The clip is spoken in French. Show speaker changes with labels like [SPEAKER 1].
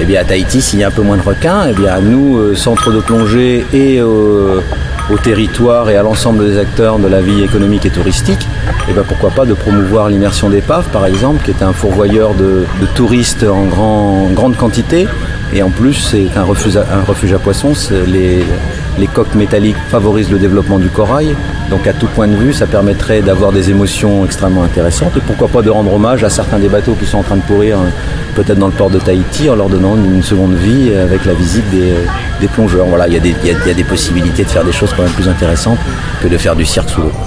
[SPEAKER 1] bien à Tahiti, s'il y a un peu moins de requins, eh bien à nous, centre de plongée et au territoire et à l'ensemble des acteurs de la vie économique et touristique, et bien pourquoi pas de promouvoir l'immersion d'épave par exemple, qui est un fourvoyeur de touristes en grande quantité, et en plus c'est un refuge à poissons. Les coques métalliques favorisent le développement du corail, donc à tout point de vue ça permettrait d'avoir des émotions extrêmement intéressantes, et pourquoi pas de rendre hommage à certains des bateaux qui sont en train de pourrir peut-être dans le port de Tahiti en leur donnant une seconde vie avec la visite des plongeurs. Voilà, il y a des possibilités de faire des choses quand même plus intéressantes que de faire du cirque sous l'eau.